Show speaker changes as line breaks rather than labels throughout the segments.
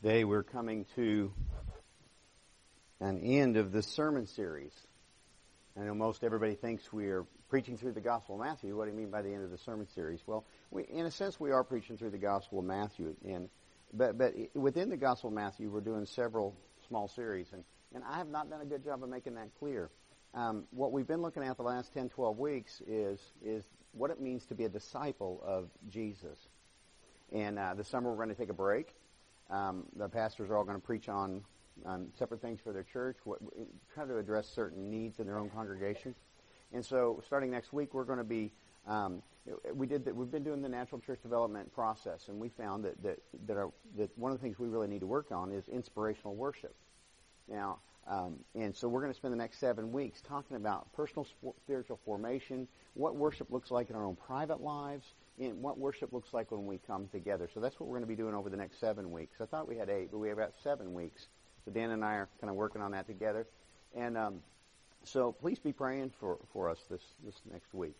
Today we're coming to an end of this sermon series. I know most everybody thinks we are preaching through the Gospel of Matthew. What do you mean by the end of the sermon series? Well, in a sense, we are preaching through the Gospel of Matthew. But within the Gospel of Matthew, we're doing several small series. And I have not done a good job of making that clear. What we've been looking at the last 10, 12 weeks is what it means to be a disciple of Jesus. And this summer we're going to take a break. The pastors are all going to preach on separate things for their church, try to address certain needs in their own congregation. And so, starting next week, we're going to be we've been doing the natural church development process, and we found that one of the things we really need to work on is inspirational worship. Now, and so we're going to spend the next 7 weeks talking about personal spiritual formation, what worship looks like in our own private lives, and what worship looks like when we come together. So that's what we're going to be doing over the next 7 weeks. I thought we had 8, but we have about 7 weeks. So Dan and I are kind of working on that together. And so please be praying for us this next week.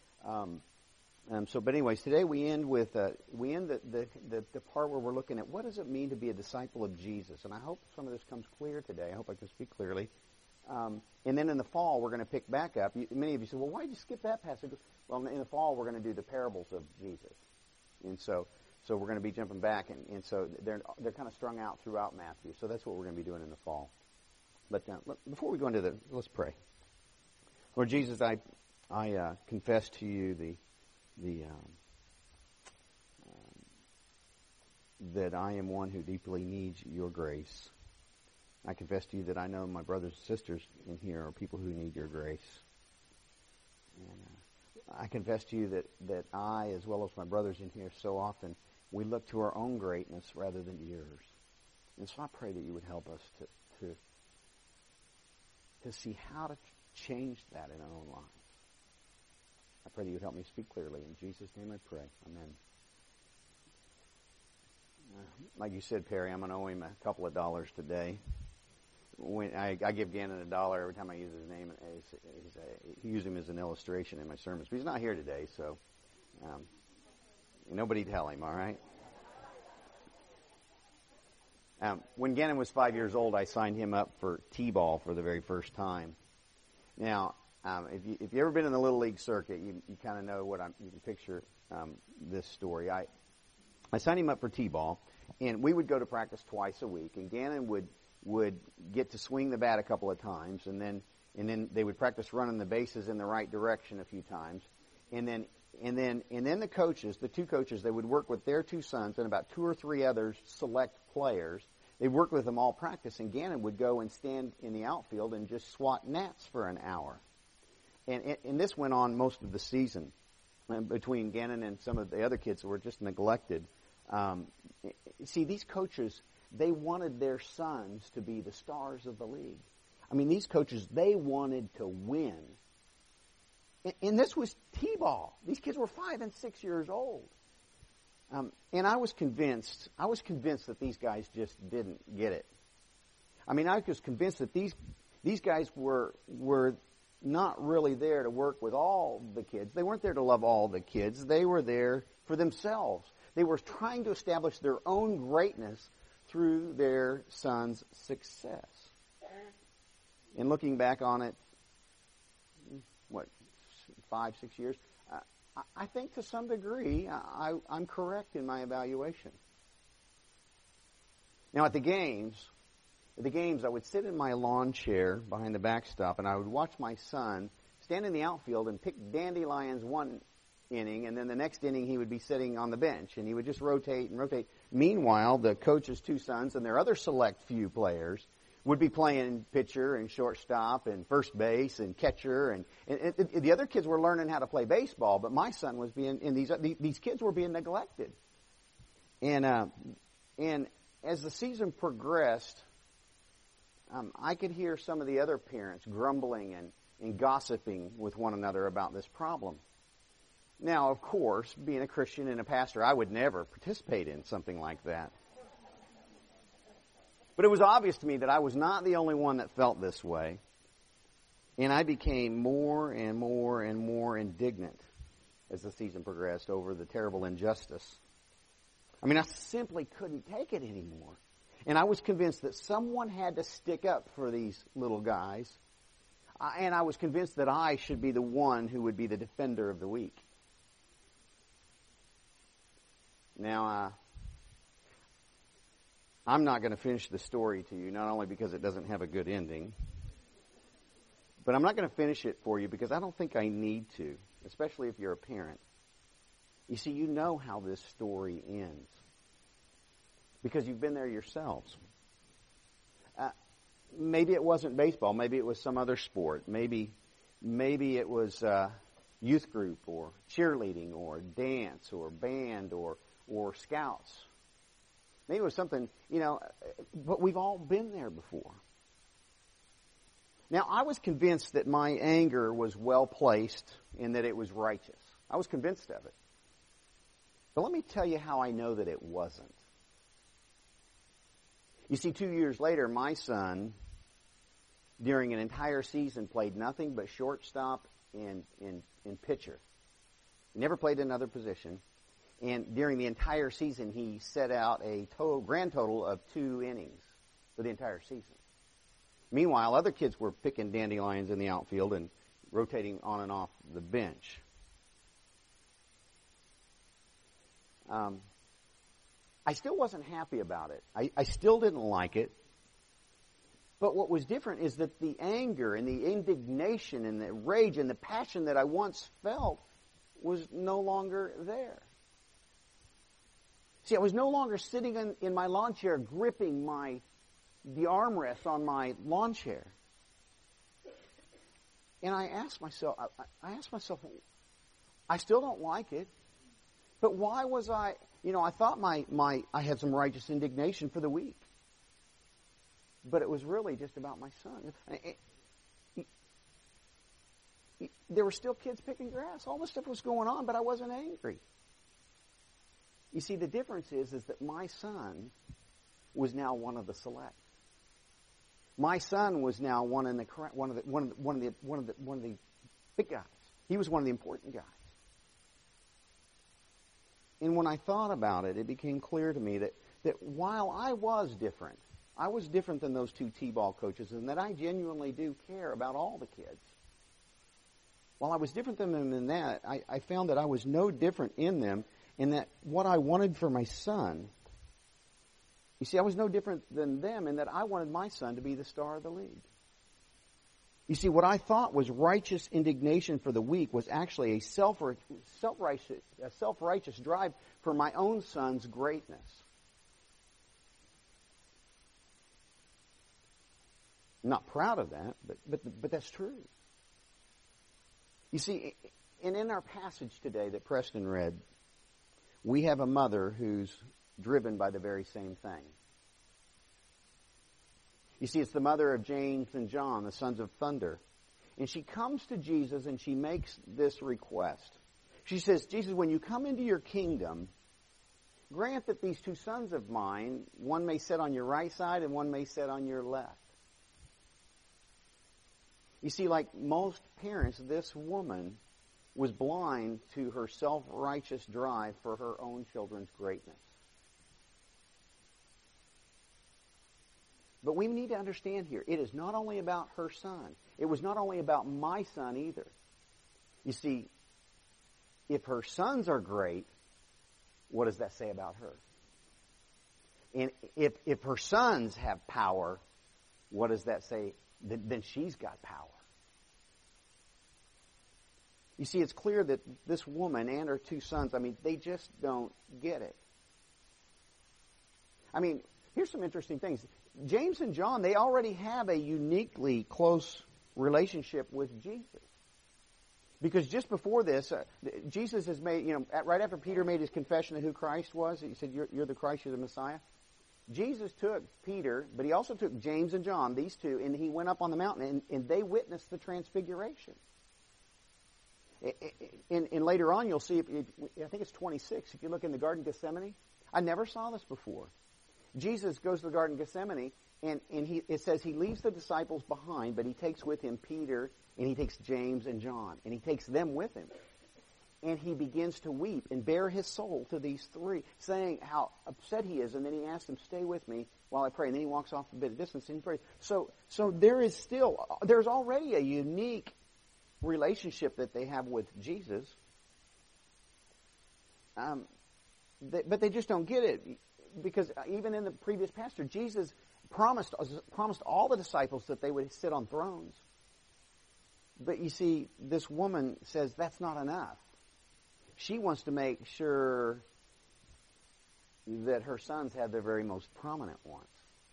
But anyways, today we end the part where we're looking at what does it mean to be a disciple of Jesus. And I hope some of this comes clear today. I hope I can speak clearly. And then in the fall, we're going to pick back up. Many of you say, well, why did you skip that passage? Well, in the fall, we're going to do the parables of Jesus. And so we're going to be jumping back. And so they're kind of strung out throughout Matthew. So that's what we're going to be doing in the fall. But before we go into let's pray. Lord Jesus, I confess to you that I am one who deeply needs your grace. I confess to you that I know my brothers and sisters in here are people who need your grace. And I confess to you that I, as well as my brothers in here, so often we look to our own greatness rather than yours. And so I pray that you would help us to see how to change that in our own lives. I pray that you would help me speak clearly. In Jesus' name I pray. Amen. Like you said, Perry, I'm going to owe him a couple of dollars today. When I give Gannon $1 every time I use his name. I use him as an illustration in my sermons. But he's not here today, so nobody tell him, all right? When Gannon was 5 years old, I signed him up for T-ball for the very first time. Now, if you've ever been in the Little League circuit, you kind of know you can picture this story. I signed him up for T-ball, and we would go to practice twice a week, and Gannon would get to swing the bat a couple of times, and then they would practice running the bases in the right direction a few times, and then the coaches, the two coaches, they would work with their two sons and about 2 or 3 other select players. They'd work with them all practice, and Gannon would go and stand in the outfield and just swat gnats for an hour. And this went on most of the season between Gannon and some of the other kids who were just neglected. See, these coaches, they wanted their sons to be the stars of the league. I mean, these coaches, they wanted to win. And this was T-ball. These kids were 5 and 6 years old. And I was convinced that these guys just didn't get it. I mean, I was convinced that these guys were not really there to work with all the kids. They weren't there to love all the kids. They were there for themselves. They were trying to establish their own greatness through their son's success. And looking back on it, 5, 6 years, I think to some degree I'm correct in my evaluation. Now at the games, I would sit in my lawn chair behind the backstop, and I would watch my son stand in the outfield and pick dandelions one inning, and then the next inning he would be sitting on the bench, and he would just rotate and rotate. Meanwhile, the coach's 2 sons and their other select few players would be playing pitcher and shortstop and first base and catcher, and the other kids were learning how to play baseball, but my son was these kids were being neglected. And as the season progressed, I could hear some of the other parents grumbling and gossiping with one another about this problem. Now, of course, being a Christian and a pastor, I would never participate in something like that. But it was obvious to me that I was not the only one that felt this way. And I became more and more and more indignant as the season progressed over the terrible injustice. I mean, I simply couldn't take it anymore. And I was convinced that someone had to stick up for these little guys. And I was convinced that I should be the one who would be the defender of the weak. Now, I'm not going to finish the story to you, not only because it doesn't have a good ending, but I'm not going to finish it for you because I don't think I need to, especially if you're a parent. You see, you know how this story ends because you've been there yourselves. Maybe it wasn't baseball. Maybe it was some other sport. Maybe it was youth group or cheerleading or dance or band or scouts. Maybe it was something, but we've all been there before. Now, I was convinced that my anger was well placed and that it was righteous. I was convinced of it. But let me tell you how I know that it wasn't. You see, 2 years later, my son, during an entire season, played nothing but shortstop and pitcher. He never played another position. And during the entire season, he set out a grand total of 2 innings for the entire season. Meanwhile, other kids were picking dandelions in the outfield and rotating on and off the bench. I still wasn't happy about it. I still didn't like it. But what was different is that the anger and the indignation and the rage and the passion that I once felt was no longer there. See, I was no longer sitting in my lawn chair gripping the armrest on my lawn chair. And I asked myself, I still don't like it, but why was I thought I had some righteous indignation for the weak. But it was really just about my son. There were still kids picking grass. All this stuff was going on, but I wasn't angry. You see, the difference is that my son was now one of the select. My son was now one of the big guys. He was one of the important guys. And when I thought about it, it became clear to me that while I was different than those 2 T-ball coaches, and that I genuinely do care about all the kids. While I was different than them in that, I found that I was no different in them, in that what I wanted for my son, you see, I was no different than them in that I wanted my son to be the star of the league. You see, what I thought was righteous indignation for the weak was actually a self-righteous drive for my own son's greatness. I'm not proud of that, but that's true. You see, and in our passage today that Preston read, we have a mother who's driven by the very same thing. You see, it's the mother of James and John, the sons of thunder. And she comes to Jesus and she makes this request. She says, Jesus, when you come into your kingdom, grant that these 2 sons of mine, one may sit on your right side and one may sit on your left. You see, like most parents, this woman was blind to her self-righteous drive for her own children's greatness. But we need to understand here, it is not only about her son. It was not only about my son either. You see, if her sons are great, what does that say about her? And if her sons have power, what does that say? Then she's got power. You see, it's clear that this woman and her 2 sons, they just don't get it. Here's some interesting things. James and John, they already have a uniquely close relationship with Jesus. Because just before this, Jesus has made, right after Peter made his confession of who Christ was, he said, you're the Christ, you're the Messiah. Jesus took Peter, but he also took James and John, these 2, and he went up on the mountain, and they witnessed the transfiguration. And later on, you'll see, I think it's 26, if you look in the Garden of Gethsemane, I never saw this before. Jesus goes to the Garden of Gethsemane, and it says he leaves the disciples behind, but he takes with him Peter, and he takes James and John, and he takes them with him. and he begins to weep and bare his soul to these three, saying how upset he is. And then he asks them, stay with me while I pray. And then he walks off a bit of distance and he prays. So there's already a unique relationship that they have with Jesus. But they just don't get it. Because even in the previous passage, Jesus promised all the disciples that they would sit on thrones. But you see, this woman says that's not enough. She wants to make sure that her sons have their very most prominent ones.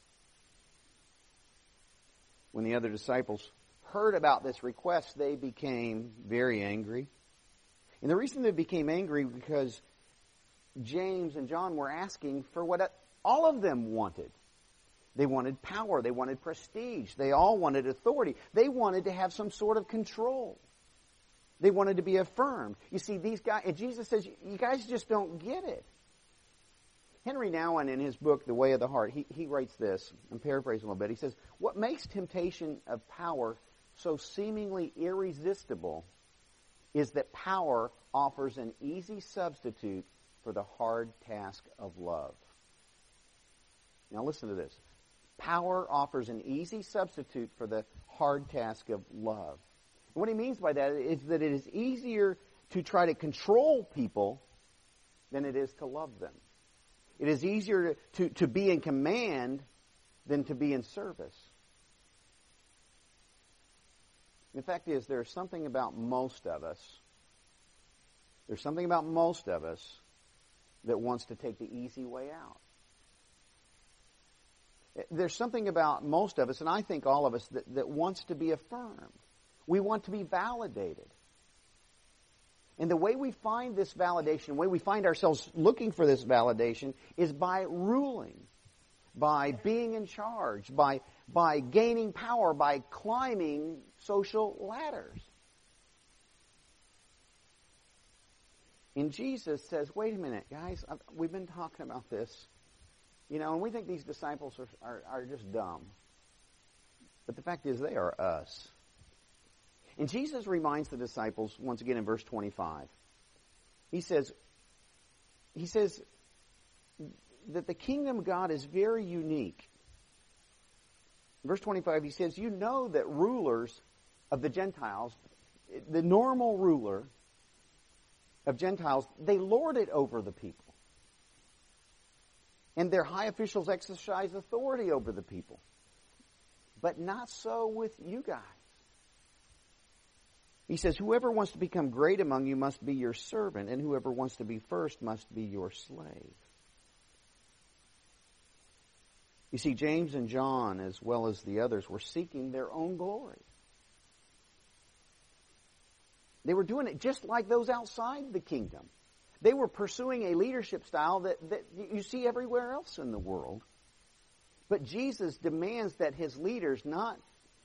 When the other disciples heard about this request, they became very angry. And the reason they became angry because James and John were asking for what all of them wanted. They wanted power. They wanted prestige. They all wanted authority. They wanted to have some sort of control. They wanted to be affirmed. You see, these guys, and Jesus says, you guys just don't get it. Henry Nouwen, in his book, The Way of the Heart, he writes this. I'm paraphrasing a little bit. He says, what makes temptation of power so seemingly irresistible is that power offers an easy substitute for the hard task of love. Now listen to this. Power offers an easy substitute for the hard task of love. And what he means by that is that it is easier to try to control people than it is to love them. It is easier to be in command than to be in service. The fact is, there's something about most of us. There's something about most of us that wants to take the easy way out. There's something about most of us, and I think all of us, that wants to be affirmed. We want to be validated. And the way we find this validation, the way we find ourselves looking for this validation, is by ruling, by being in charge, by gaining power, by climbing social ladders. And Jesus says, wait a minute, guys, we've been talking about this. You know, and we think these disciples are just dumb. But the fact is, they are us. And Jesus reminds the disciples, once again in verse 25, he says that the kingdom of God is very unique. In verse 25, he says, you know that rulers of the Gentiles, the normal ruler of Gentiles, they lord it over the people. And their high officials exercise authority over the people. But not so with you guys. He says, whoever wants to become great among you must be your servant, and whoever wants to be first must be your slave. You see, James and John, as well as the others, were seeking their own glory. They were doing it just like those outside the kingdom. They were pursuing a leadership style that you see everywhere else in the world. But Jesus demands that his leaders not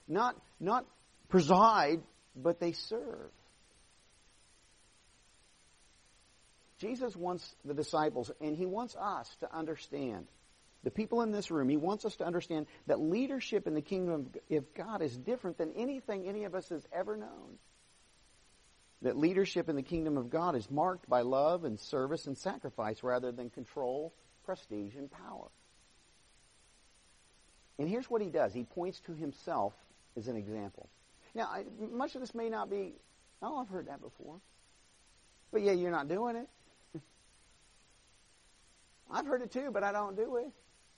preside, but they serve. Jesus wants the disciples, and he wants us to understand, the people in this room, he wants us to understand that leadership in the kingdom of God is different than anything any of us has ever known. That leadership in the kingdom of God is marked by love and service and sacrifice rather than control, prestige, and power. And here's what he does. He points to himself as an example. Now, much of this may not be, oh, I've heard that before. But yeah, you're not doing it. I've heard it too, but I don't do it.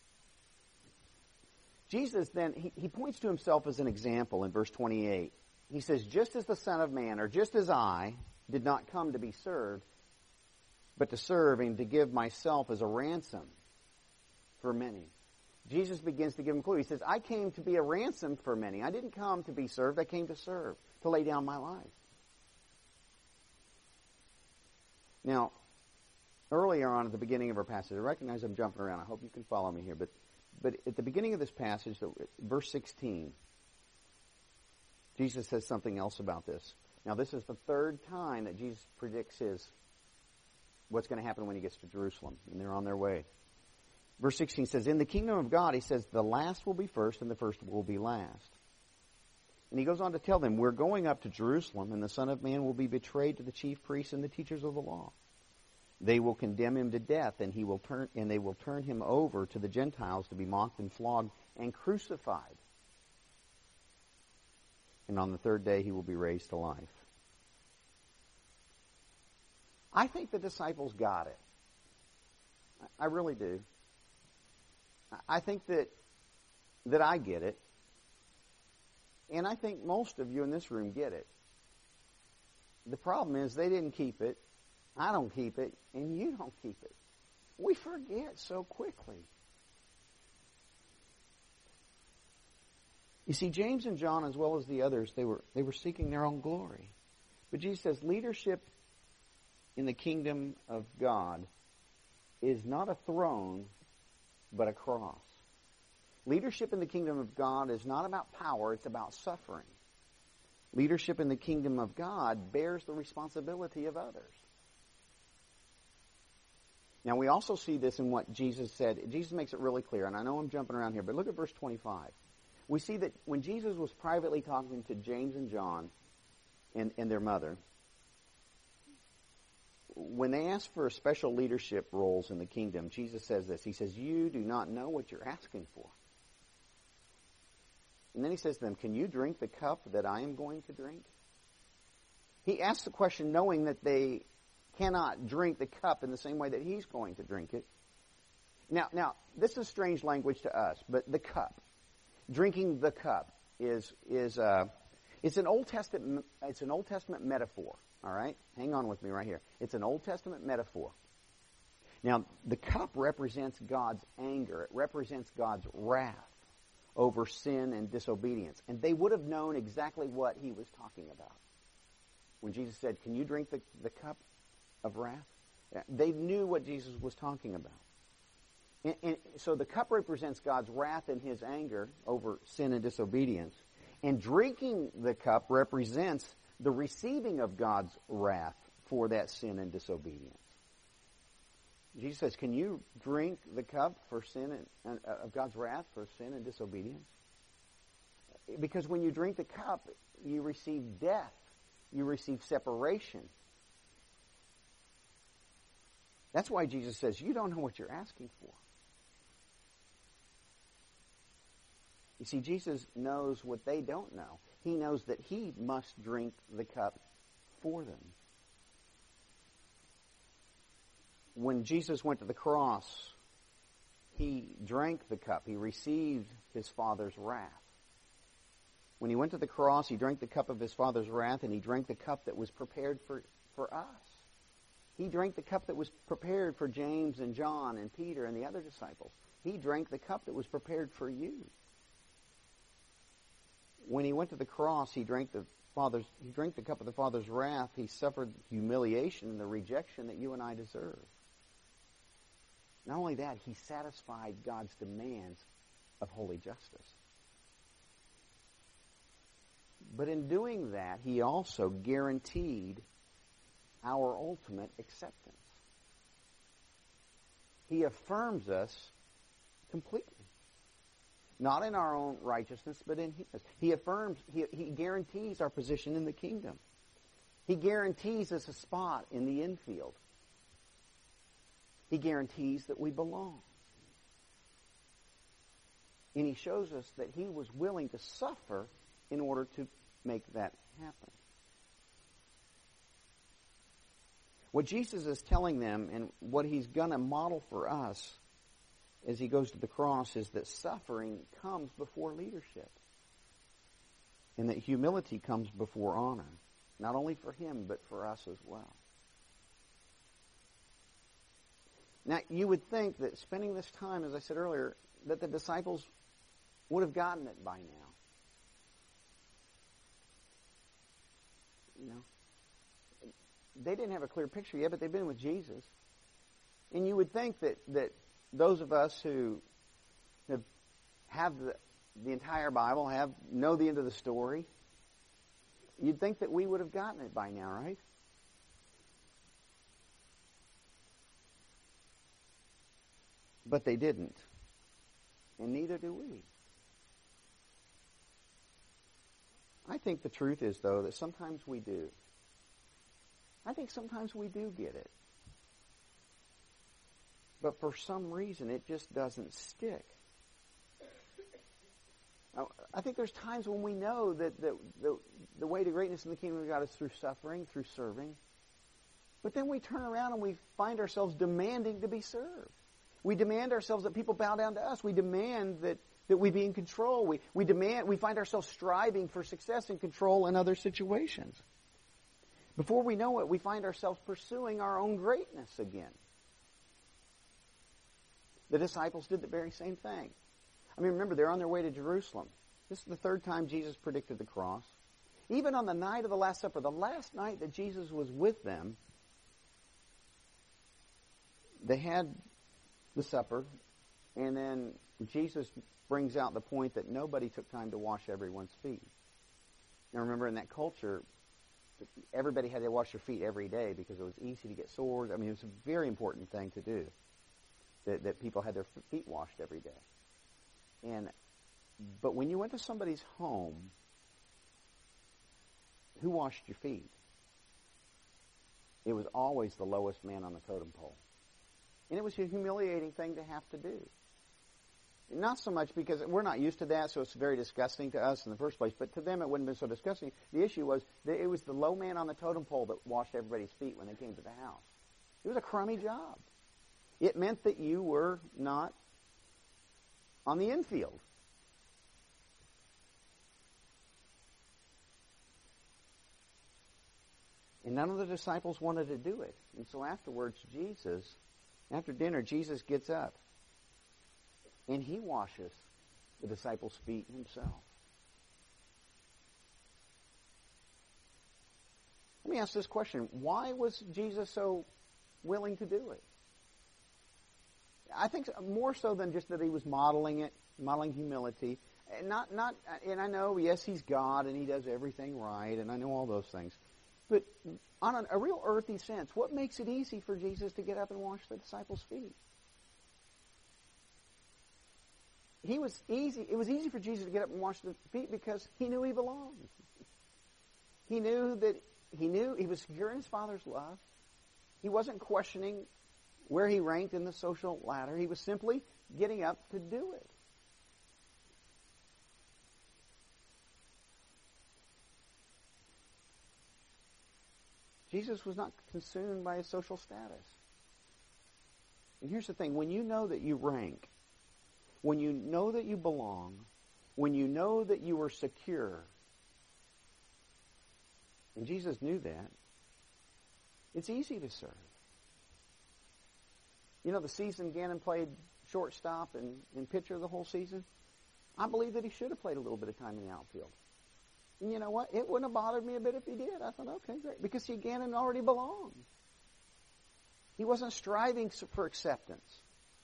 Jesus then, he points to himself as an example in verse 28. He says, just as the Son of Man, or just as I, did not come to be served, but to serve and to give myself as a ransom for many. Jesus begins to give him a clue. He says, I came to be a ransom for many. I didn't come to be served. I came to serve, to lay down my life. Now, earlier on at the beginning of our passage, I recognize I'm jumping around. I hope you can follow me here. But at the beginning of this passage, verse 16, Jesus says something else about this. Now, this is the third time that Jesus predicts what's going to happen when he gets to Jerusalem, and they're on their way. Verse 16 says, in the kingdom of God, he says, the last will be first and the first will be last. And he goes on to tell them, we're going up to Jerusalem, and the Son of Man will be betrayed to the chief priests and the teachers of the law. They will condemn him to death, and they will turn him over to the Gentiles to be mocked and flogged and crucified. And on the third day he will be raised to life. I think the disciples got it. I really do. I think that I get it. And I think most of you in this room get it. The problem is they didn't keep it, I don't keep it, and you don't keep it. We forget so quickly. You see, James and John, as well as the others, they were seeking their own glory. But Jesus says leadership in the kingdom of God is not a throne, but a cross. Leadership in the kingdom of God is not about power, it's about suffering. Leadership in the kingdom of God bears the responsibility of others. Now, we also see this in what Jesus said. Jesus makes it really clear, and I know I'm jumping around here, but look at verse 25. We see that when Jesus was privately talking to James and John and their mother, when they asked for special leadership roles in the kingdom, Jesus says this. He says, you do not know what you're asking for. And then he says to them, can you drink the cup that I am going to drink? He asks the question knowing that they cannot drink the cup in the same way that he's going to drink it. Now, this is strange language to us, but the cup, drinking the cup is an Old Testament metaphor. All right? Hang on with me right here. It's an Old Testament metaphor. Now, the cup represents God's anger. It represents God's wrath over sin and disobedience. And they would have known exactly what he was talking about. When Jesus said, can you drink the cup of wrath? They knew what Jesus was talking about. And so the cup represents God's wrath and his anger over sin and disobedience. And drinking the cup represents the receiving of God's wrath for that sin and disobedience. Jesus says, can you drink the cup for sin and of God's wrath for sin and disobedience? Because when you drink the cup, you receive death. You receive separation. That's why Jesus says, you don't know what you're asking for. You see, Jesus knows what they don't know. He knows that he must drink the cup for them. When Jesus went to the cross, he drank the cup. He received his Father's wrath. When he went to the cross, he drank the cup of his Father's wrath, and he drank the cup that was prepared for us. He drank the cup that was prepared for James and John and Peter and the other disciples. He drank the cup that was prepared for you. When he went to the cross, he drank the cup of the Father's wrath. He suffered humiliation and the rejection that you and I deserve. Not only that, he satisfied God's demands of holy justice. But in doing that, he also guaranteed our ultimate acceptance. He affirms us completely. Not in our own righteousness, but in his. He guarantees our position in the kingdom. He guarantees us a spot in the infield. He guarantees that we belong. And he shows us that he was willing to suffer in order to make that happen. What Jesus is telling them and what he's going to model for us as he goes to the cross is that suffering comes before leadership. And that humility comes before honor. Not only for him, but for us as well. Now, you would think that spending this time, as I said earlier, that the disciples would have gotten it by now. You know, they didn't have a clear picture yet, but they've been with Jesus. And you would think that those of us who have the entire Bible, know the end of the story, you'd think that we would have gotten it by now, right? But they didn't. And neither do we. I think the truth is, though, that sometimes we do. I think sometimes we do get it. But for some reason, it just doesn't stick. I think there's times when we know that the way to greatness in the kingdom of God is through suffering, through serving. But then we turn around and we find ourselves demanding to be served. We demand ourselves that people bow down to us. We demand that we be in control. We find ourselves striving for success and control in other situations. Before we know it, we find ourselves pursuing our own greatness again. The disciples did the very same thing. I mean, remember, they're on their way to Jerusalem. This is the third time Jesus predicted the cross. Even on the night of the Last Supper, the last night that Jesus was with them, they had the supper, and then Jesus brings out the point that nobody took time to wash everyone's feet. Now remember, in that culture, everybody had to wash their feet every day because it was easy to get sores. I mean, it was a very important thing to do, that people had their feet washed every day. But when you went to somebody's home, who washed your feet? It was always the lowest man on the totem pole. And it was a humiliating thing to have to do. Not so much because we're not used to that, so it's very disgusting to us in the first place, but to them it wouldn't have been so disgusting. The issue was that it was the low man on the totem pole that washed everybody's feet when they came to the house. It was a crummy job. It meant that you were not on the infield. And none of the disciples wanted to do it. And so afterwards, after dinner, Jesus gets up. And he washes the disciples' feet himself. Let me ask this question. Why was Jesus so willing to do it? I think more so than just that he was modeling humility. And and I know, yes, he's God and he does everything right, and I know all those things. But on a real earthy sense, what makes it easy for Jesus to get up and wash the disciples' feet? It was easy for Jesus to get up and wash the feet because he knew he belonged. He knew he was secure in his Father's love. He wasn't questioning where he ranked in the social ladder. He was simply getting up to do it. Jesus was not consumed by his social status. And here's the thing. When you know that you rank, when you know that you belong, when you know that you are secure, and Jesus knew that, it's easy to serve. You know, the season Gannon played shortstop and pitcher the whole season, I believe that he should have played a little bit of time in the outfield. And you know what? It wouldn't have bothered me a bit if he did. I thought, okay, great. Because Gannon already belonged. He wasn't striving for acceptance.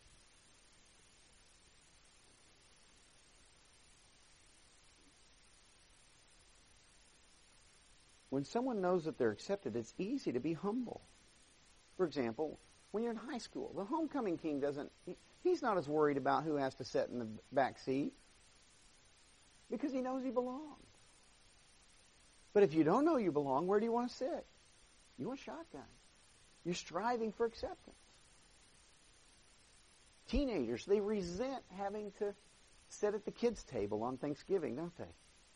When someone knows that they're accepted, it's easy to be humble. For example, when you're in high school, the homecoming king he's not as worried about who has to sit in the back seat because he knows he belongs. But if you don't know you belong, where do you want to sit? You want shotgun. You're striving for acceptance. Teenagers, they resent having to sit at the kids' table on Thanksgiving, don't they?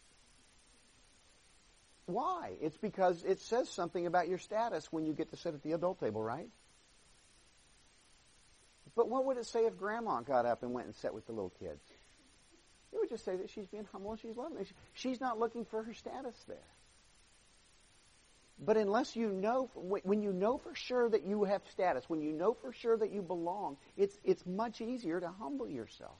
Why? It's because it says something about your status when you get to sit at the adult table, right? But what would it say if Grandma got up and went and sat with the little kids? It would just say that she's being humble and she's loving. She's not looking for her status there. But unless you know, when you know for sure that you have status, when you know for sure that you belong, it's much easier to humble yourself.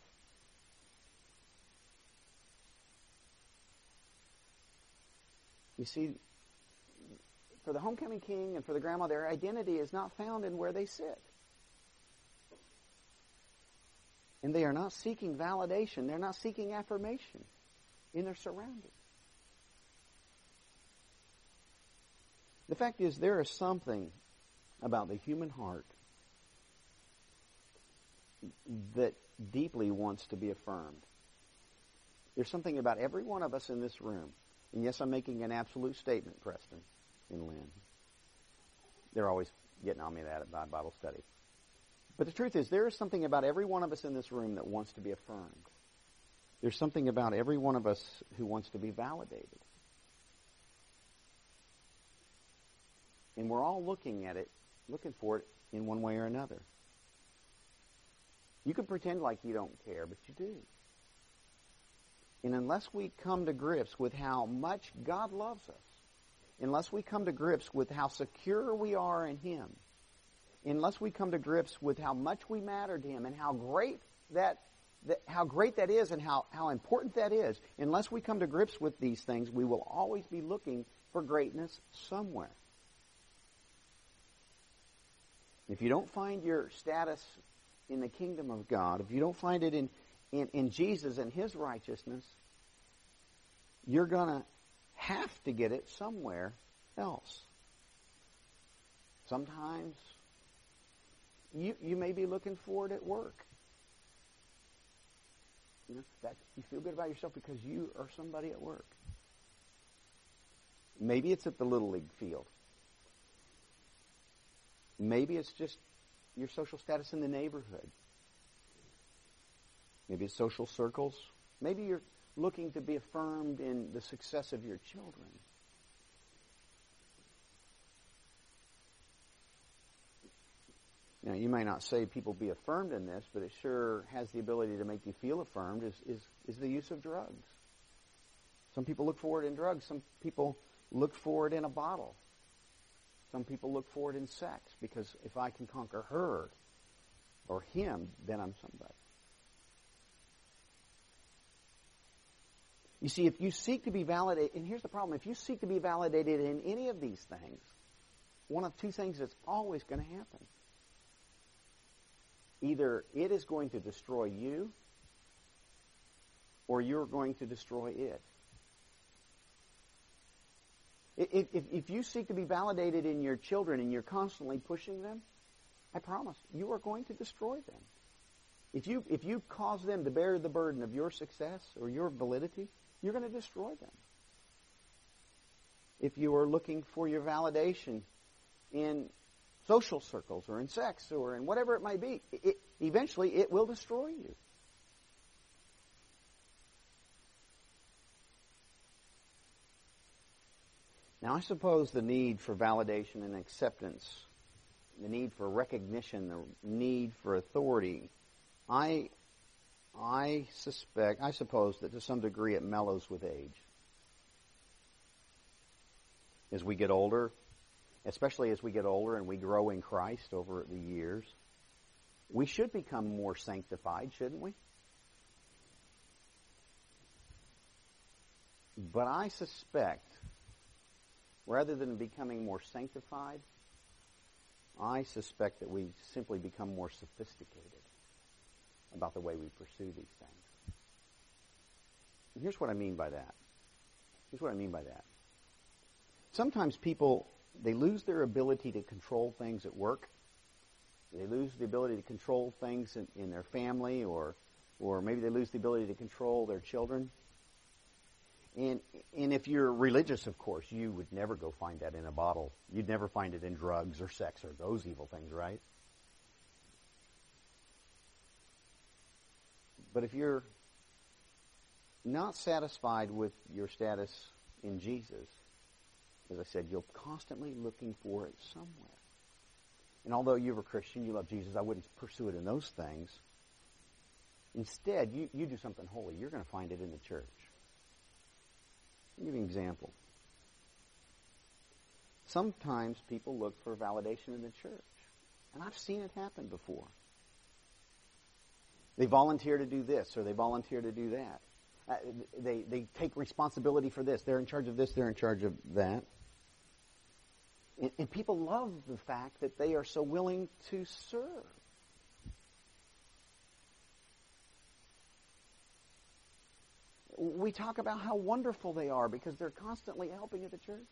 You see, for the homecoming king and for the grandma, their identity is not found in where they sit. And they are not seeking validation. They're not seeking affirmation in their surroundings. The fact is, there is something about the human heart that deeply wants to be affirmed. There's something about every one of us in this room And yes, I'm making an absolute statement, Preston and Lynn. They're always getting on me that about Bible study. But the truth is, there is something about every one of us in this room that wants to be affirmed. There's something about every one of us who wants to be validated. And we're all looking for it in one way or another. You can pretend like you don't care, but you do. And unless we come to grips with how much God loves us, unless we come to grips with how secure we are in Him, unless we come to grips with how much we matter to Him and how great that is and how important that is, unless we come to grips with these things, we will always be looking for greatness somewhere. If you don't find your status in the kingdom of God, if you don't find it in Jesus and His righteousness, you're going to have to get it somewhere else. Sometimes you may be looking for it at work. You know, that you feel good about yourself because you are somebody at work. Maybe it's at the Little League field. Maybe it's just your social status in the neighborhood. Maybe it's social circles. Maybe you're looking to be affirmed in the success of your children. Now, you may not say people be affirmed in this, but it sure has the ability to make you feel affirmed, is the use of drugs. Some people look for it in drugs. Some people look for it in a bottle. Some people look for it in sex, because if I can conquer her or him, then I'm somebody. You see, if you seek to be validated, and here's the problem, if you seek to be validated in any of these things, one of two things is always going to happen. Either it is going to destroy you, or you're going to destroy it. If you seek to be validated in your children and you're constantly pushing them, I promise, you are going to destroy them. If you cause them to bear the burden of your success or your validity, you're going to destroy them. If you are looking for your validation in social circles or in sex or in whatever it might be, eventually it will destroy you. Now, I suppose the need for validation and acceptance, the need for recognition, the need for authority, I suppose that to some degree it mellows with age. As we get older, especially as we get older and we grow in Christ over the years, we should become more sanctified, shouldn't we? But I suspect, rather than becoming more sanctified, I suspect that we simply become more sophisticated about the way we pursue these things. And here's what I mean by that. Sometimes people, they lose their ability to control things at work. They lose the ability to control things in their family, or maybe they lose the ability to control their children. And if you're religious, of course, you would never go find that in a bottle. You'd never find it in drugs or sex or those evil things, right? But if you're not satisfied with your status in Jesus, as I said, you're constantly looking for it somewhere. And although you're a Christian, you love Jesus, I wouldn't pursue it in those things. Instead, you do something holy. You're going to find it in the church. I'll give you an example. Sometimes people look for validation in the church. And I've seen it happen before. They volunteer to do this, or they volunteer to do that. They take responsibility for this. They're in charge of this, they're in charge of that. And people love the fact that they are so willing to serve. We talk about how wonderful they are because they're constantly helping at the church.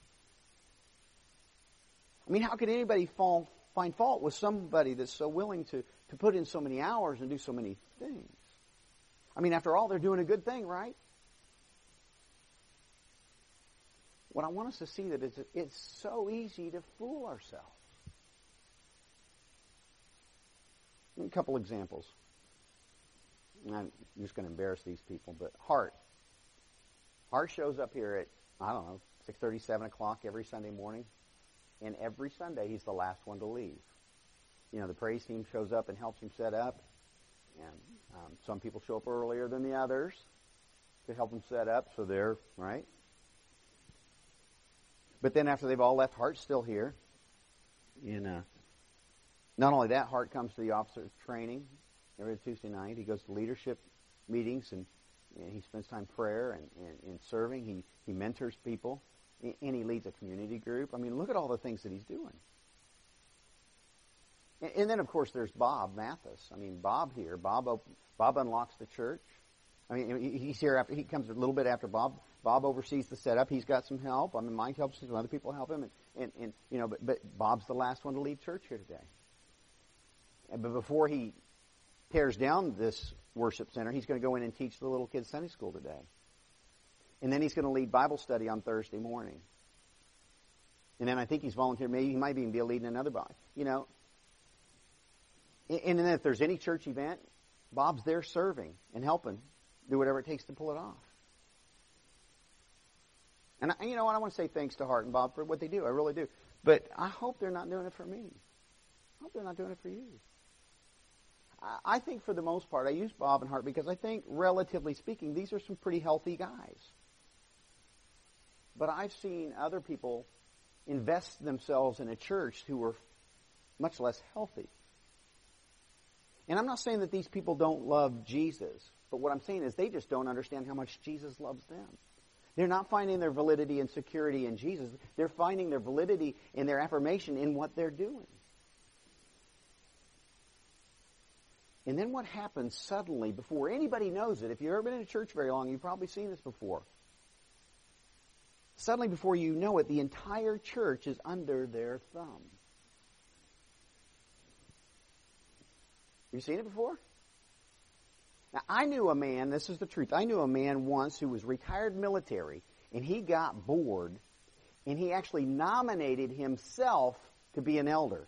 I mean, how could anybody find fault with somebody that's so willing to put in so many hours and do so many things? I mean, after all, they're doing a good thing, right? what I want us to see that it's so easy to fool ourselves. A couple examples. I'm just going to embarrass these people, but Hart. Hart shows up here at, 6:30, 7 o'clock every Sunday morning, and every Sunday he's the last one to leave. The praise team shows up and helps him set up, and some people show up earlier than the others to help him set up, so they're, right? But then after they've all left, Hart's still here. And not only that, Hart comes to the officer training every Tuesday night. He goes to leadership meetings, and he spends time prayer and serving. He mentors people, and he leads a community group. I mean, look at all the things that he's doing. And then, of course, there's Bob Mathis. I mean, Bob here. Bob unlocks the church. I mean, he's here after. He comes a little bit after Bob. Bob oversees the setup. He's got some help. I mean, Mike helps him. Some other people help him. But Bob's the last one to leave church here today. But before he tears down this worship center, he's going to go in and teach the little kids Sunday school today. And then he's going to lead Bible study on Thursday morning. And then I think he's volunteered. Maybe he might even be leading another body. And then if there's any church event, Bob's there serving and helping do whatever it takes to pull it off. And I want to say thanks to Hart and Bob for what they do. I really do. But I hope they're not doing it for me. I hope they're not doing it for you. I think for the most part, I use Bob and Hart because I think, relatively speaking, these are some pretty healthy guys. But I've seen other people invest themselves in a church who are much less healthy. And I'm not saying that these people don't love Jesus, but what I'm saying is they just don't understand how much Jesus loves them. They're not finding their validity and security in Jesus. They're finding their validity and their affirmation in what they're doing. And then what happens suddenly, before anybody knows it, if you've ever been in a church very long, you've probably seen this before. Suddenly, before you know it, the entire church is under their thumb. Have you seen it before? Now, I knew a man, this is the truth, I knew a man once who was retired military, and he got bored, and he actually nominated himself to be an elder.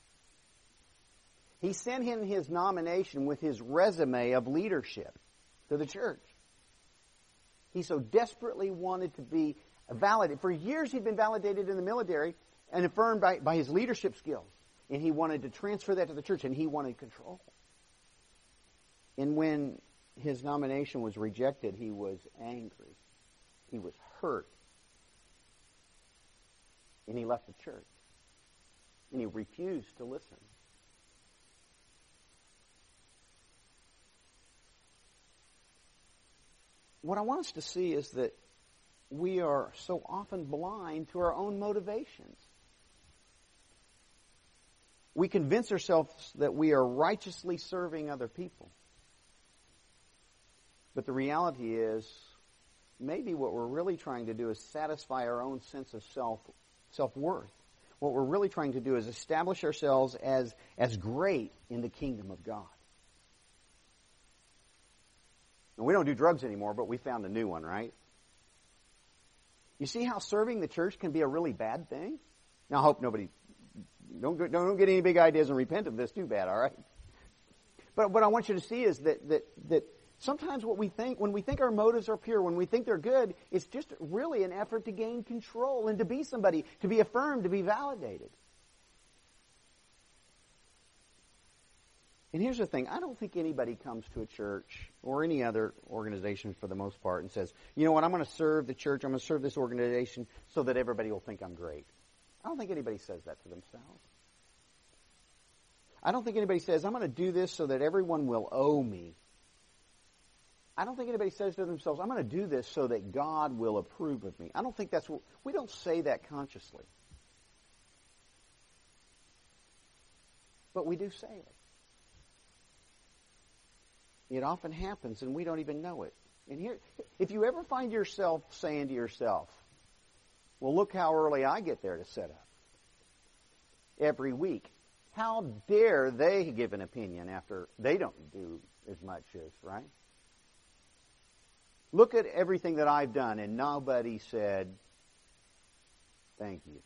He sent in his nomination with his resume of leadership to the church. He so desperately wanted to be validated. For years he'd been validated in the military and affirmed by his leadership skills. And he wanted to transfer that to the church, and he wanted control. And when his nomination was rejected, he was angry. He was hurt. And he left the church. And he refused to listen. What I want us to see is that we are so often blind to our own motivations. We convince ourselves that we are righteously serving other people. But the reality is, maybe what we're really trying to do is satisfy our own sense of self-worth. What we're really trying to do is establish ourselves as great in the kingdom of God. And we don't do drugs anymore, but we found a new one, right? You see how serving the church can be a really bad thing? Now, I hope nobody, don't get any big ideas and repent of this too bad, all right? But what I want you to see is that sometimes what we think, when we think our motives are pure, when we think they're good, it's just really an effort to gain control and to be somebody, to be affirmed, to be validated. And here's the thing, I don't think anybody comes to a church or any other organization for the most part and says, you know what, I'm going to serve the church, I'm going to serve this organization so that everybody will think I'm great. I don't think anybody says that to themselves. I don't think anybody says, I'm going to do this so that everyone will owe me. I don't think anybody says to themselves, I'm going to do this so that God will approve of me. I don't think that's what, we don't say that consciously. But we do say it. It often happens and we don't even know it. And here, if you ever find yourself saying to yourself, well, look how early I get there to set up every week. How dare they give an opinion after they don't do as much as, right? Look at everything that I've done and nobody said Thank you.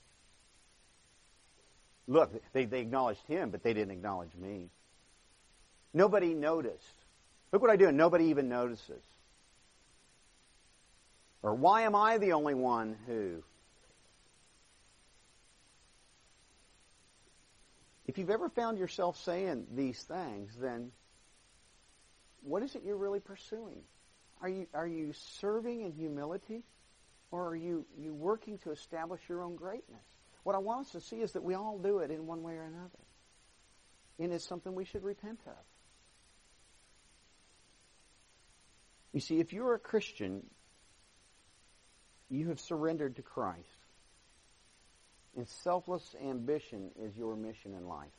Look, they acknowledged him, but they didn't acknowledge me. Nobody noticed. Look what I do, and nobody even notices. Or why am I the only one who? If you've ever found yourself saying these things, then what is it you're really pursuing? Are you serving in humility, or are you working to establish your own greatness? What I want us to see is that we all do it in one way or another. And it's something we should repent of. You see, if you're a Christian, you have surrendered to Christ. And selfless ambition is your mission in life.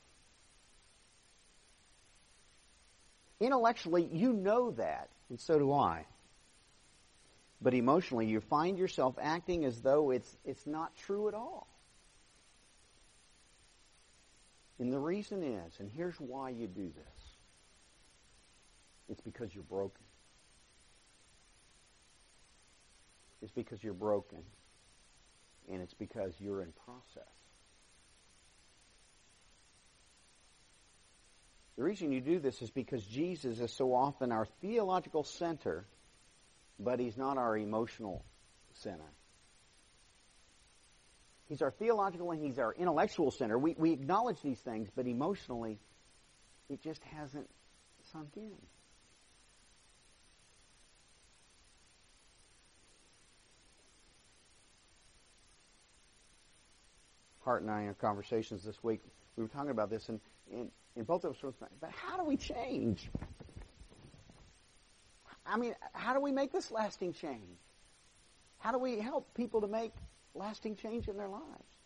Intellectually, you know that, and so do I. But emotionally, you find yourself acting as though it's not true at all. And the reason is, and here's why you do this, it's because you're broken. It's because you're broken. And it's because you're in process. The reason you do this is because Jesus is so often our theological center, but he's not our emotional center. He's our theological and he's our intellectual center. We acknowledge these things, but emotionally, it just hasn't sunk in. Hart and I in our conversations this week, we were talking about this, and both of us were saying, but how do we change? I mean, how do we make this lasting change? How do we help people to make lasting change in their lives?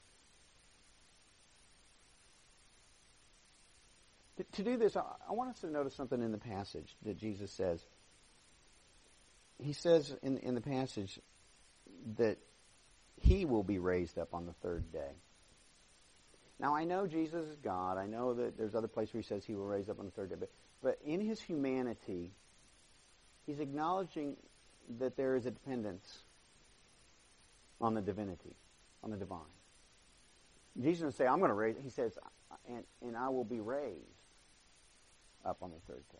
To do this, I want us to notice something in the passage that Jesus says. He says in the passage that he will be raised up on the third day. Now, I know Jesus is God. I know that there's other places where he says he will raise up on the third day. But in his humanity, he's acknowledging that there is a dependence on the divinity, on the divine. Jesus doesn't say, I'm going to raise, he says, and I will be raised up on the third day.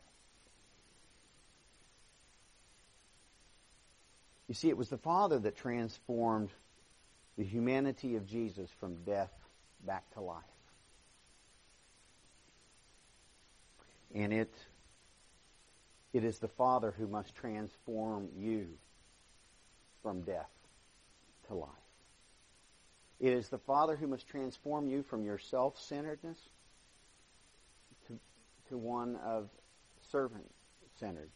You see, it was the Father that transformed the humanity of Jesus from death back to life. And it is the Father who must transform you from death to life. It is the Father who must transform you from your self-centeredness to one of servant-centeredness.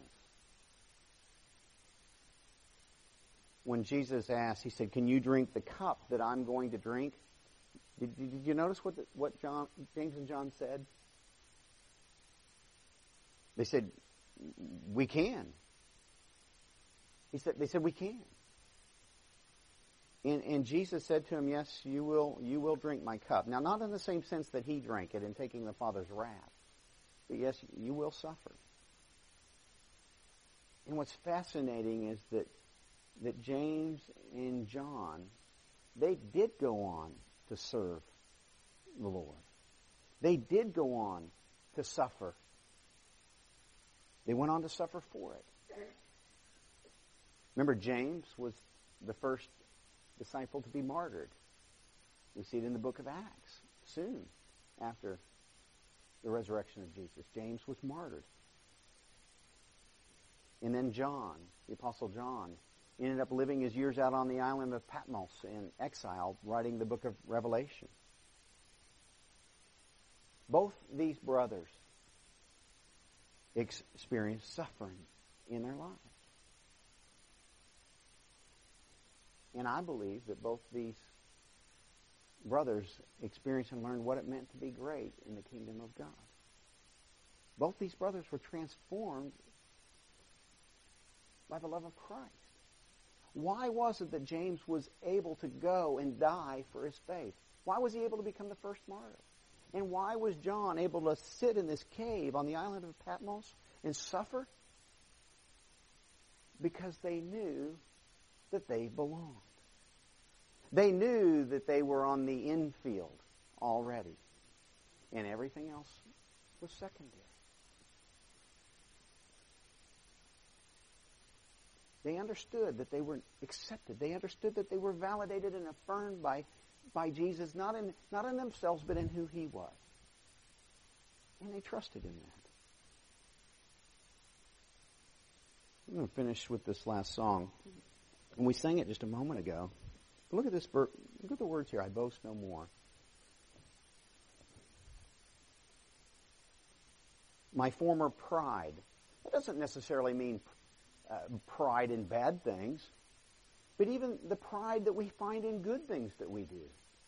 When Jesus asked, he said, can you drink the cup that I'm going to drink? Did you notice what James and John said? They said, we can. They said, we can. And Jesus said to him, yes, you will drink my cup. Now, not in the same sense that he drank it in taking the Father's wrath. But yes, you will suffer. And what's fascinating is that James and John, they did go on to serve the Lord. They did go on to suffer. They went on to suffer for it. Remember, James was the first disciple to be martyred. We see it in the book of Acts, soon after the resurrection of Jesus. James was martyred. And then John, the Apostle John, ended up living his years out on the island of Patmos in exile, writing the book of Revelation. Both these brothers experienced suffering in their lives. And I believe that both these brothers experienced and learned what it meant to be great in the kingdom of God. Both these brothers were transformed by the love of Christ. Why was it that James was able to go and die for his faith? Why was he able to become the first martyr? And why was John able to sit in this cave on the island of Patmos and suffer? Because they knew that they belonged. They knew that they were on the infield already. And everything else was secondary. They understood that they were accepted. They understood that they were validated and affirmed by Jesus, not in themselves, but in who He was. And they trusted in that. I'm going to finish with this last song. And we sang it just a moment ago. Look at this. Look at the words here. I boast no more. My former pride. That doesn't necessarily mean pride in bad things, but even the pride that we find in good things that we do.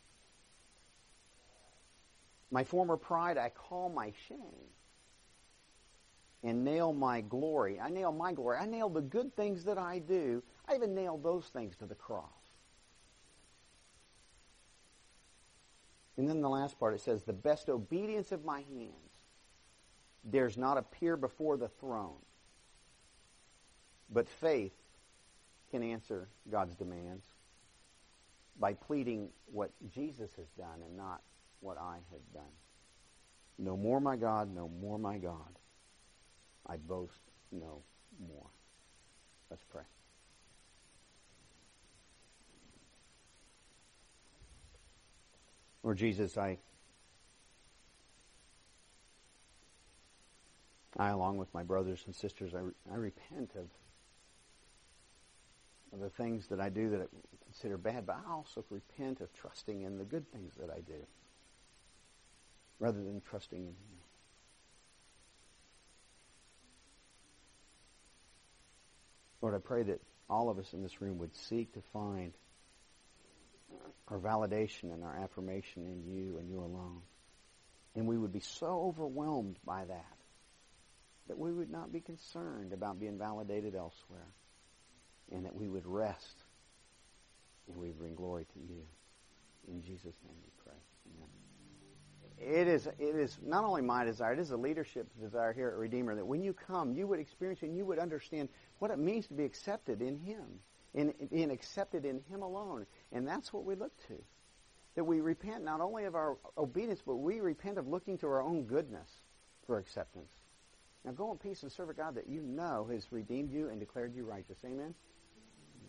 My former pride I call my shame, and nail my glory. I nail my glory. I nail the good things that I do. I even nail those things to the cross. And then the last part, it says, the best obedience of my hands dares not appear before the throne. But faith can answer God's demands by pleading what Jesus has done and not what I have done. No more, my God, no more, my God. I boast no more. Let's pray. Lord Jesus, I along with my brothers and sisters, I repent of the things that I do that I consider bad, but I also repent of trusting in the good things that I do rather than trusting in You. Lord, I pray that all of us in this room would seek to find our validation and our affirmation in You and You alone. And we would be so overwhelmed by that we would not be concerned about being validated elsewhere. And that we would rest and we bring glory to You. In Jesus' name we pray. Amen. It is not only my desire, it is a leadership desire here at Redeemer that when you come, you would experience and you would understand what it means to be accepted in Him. And being accepted in Him alone. And that's what we look to. That we repent not only of our obedience, but we repent of looking to our own goodness for acceptance. Now go in peace and serve a God that you know has redeemed you and declared you righteous. Amen?